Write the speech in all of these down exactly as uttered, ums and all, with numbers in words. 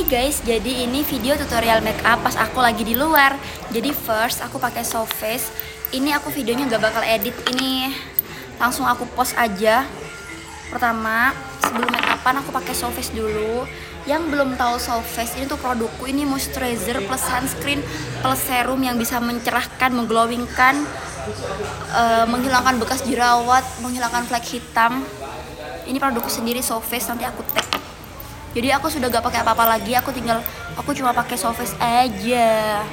Hai guys, jadi ini video tutorial makeup pas aku lagi di luar. Jadi first aku pakai soft face. Ini aku videonya gak bakal edit, ini langsung aku post aja. Pertama, sebelum makeupan aku pakai soft face dulu. Yang belum tahu soft face, ini tuh produkku, ini moisturizer plus sunscreen plus serum yang bisa mencerahkan, mengglowingkan, uh, menghilangkan bekas jerawat, menghilangkan flek hitam. Ini produkku sendiri soft face, nanti aku tag. Jadi aku sudah gak pakai apa-apa lagi, aku tinggal aku cuma pakai soft face aja.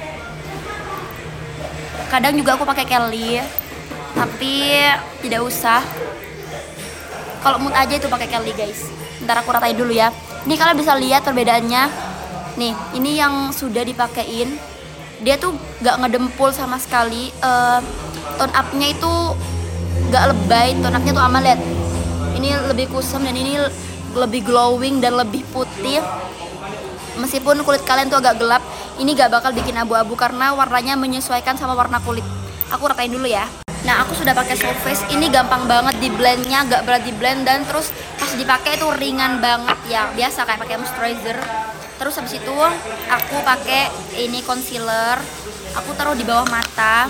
Kadang juga aku pakai Kelly, tapi tidak usah. Kalau mood aja itu pakai Kelly guys. Ntar aku ratain dulu ya. Ini kalian bisa lihat perbedaannya. Nih, ini yang sudah dipakein. Dia tuh gak ngedempul sama sekali. Uh, tone up-nya itu gak lebay, tone up-nya tuh aman, lihat. Ini lebih kusam dan ini lebih glowing dan lebih putih. Meskipun kulit kalian tuh agak gelap, ini gak bakal bikin abu-abu karena warnanya menyesuaikan sama warna kulit. Aku ratain dulu ya. Nah, aku sudah pakai soft face. Ini gampang banget di blendnya, gak berat di blend, dan terus pas dipakai itu ringan banget ya, biasa kayak pakai moisturizer. Terus habis itu aku pakai ini concealer. Aku taruh di bawah mata.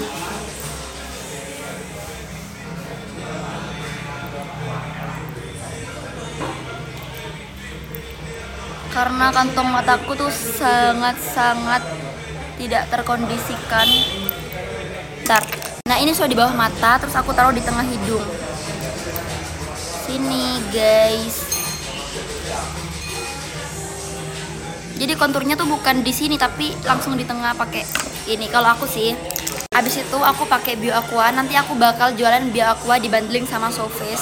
Karena kantong mataku tuh sangat-sangat tidak terkondisikan. Bentar. Nah, ini sudah di bawah mata, terus aku taruh di tengah hidung. Sini, guys. Jadi konturnya tuh bukan di sini tapi langsung di tengah pakai ini kalau aku sih. Habis itu aku pakai Bio Aqua. Nanti aku bakal jualan Bio Aqua dibundling sama soft face.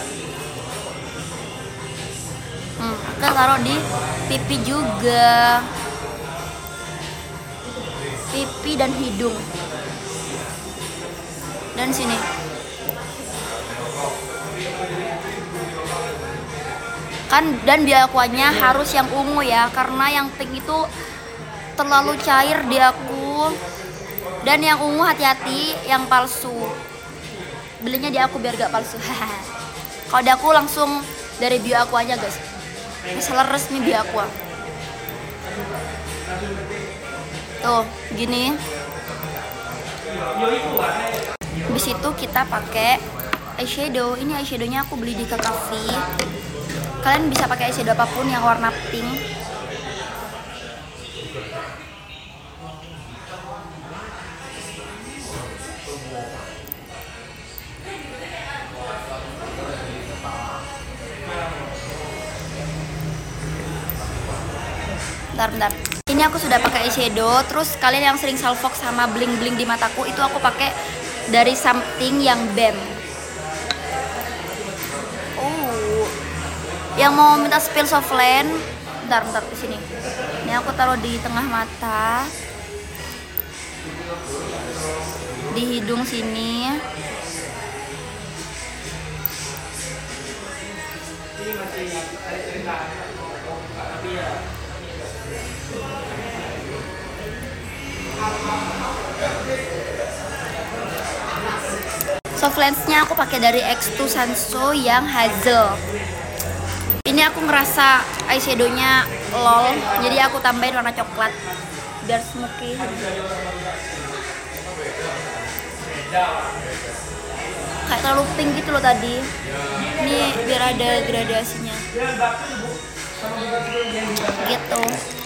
Hmm, aku taruh di pipi juga, pipi dan hidung, dan sini. Kan dan Bio Aquanya harus yang ungu ya, karena yang pink itu terlalu cair di aku. Dan yang ungu hati-hati, yang palsu. Belinya di aku biar gak palsu. Kalau di aku langsung dari Bio Aquanya guys. Reseller resmi Bio Aqua. Tuh, gini. Habis itu kita pakai eyeshadow. Ini eyeshadownya aku beli di Kakafi. Kalian bisa pakai eyeshadow apapun yang warna pink. Bentar, bentar. Ini aku sudah pakai eyeshadow. Terus kalian yang sering salfok sama bling-bling di mataku, itu aku pakai dari Something yang B E M. Oh, yang mau minta spill soft lens, bentar, bentar di sini. Ini aku taruh di tengah mata, di hidung sini. Soft lensnya aku pakai dari X two Sanso yang hazel. Ini aku ngerasa eyeshadownya lol, jadi aku tambahin warna coklat biar smoky. Kayak terlalu pink gitu loh tadi. Ini biar ada gradasinya. Gitu.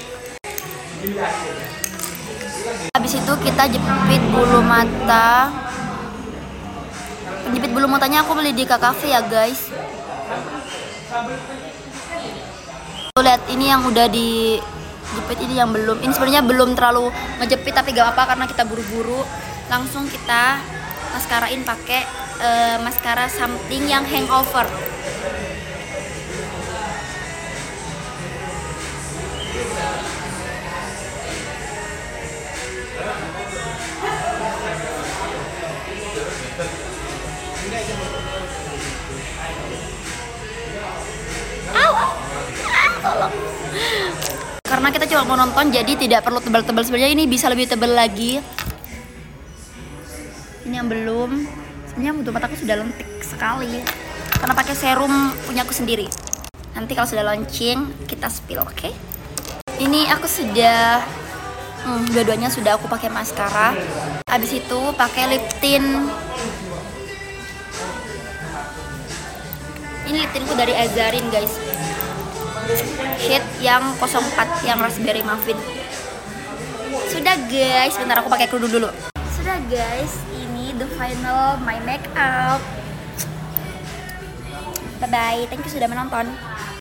Habis itu kita jepit bulu mata. Penjepit bulu matanya aku beli di Kakafi ya guys. Tuh, lihat ini yang udah dijepit, ini yang belum. Ini sebenarnya belum terlalu ngejepit tapi gak apa-apa karena kita buru-buru. Langsung kita maskarain pakai uh, maskara Something yang hangover. Karena kita cuma mau nonton, jadi tidak perlu tebal-tebal. Sebenarnya ini bisa lebih tebal lagi. Ini yang belum. Sebenarnya butuh mataku sudah lentik sekali karena pakai serum punya aku sendiri. Nanti kalau sudah launching kita spill, oke? Okay? Ini aku sudah hmm, dua-duanya sudah aku pakai maskara. Habis itu pakai lip tint. Ini lip tintku dari Azarin guys. Shade yang nol empat yang raspberry muffin. Sudah guys, bentar aku pakai kerudung dulu. Sudah guys, ini the final my makeup. Bye bye, thank you sudah menonton.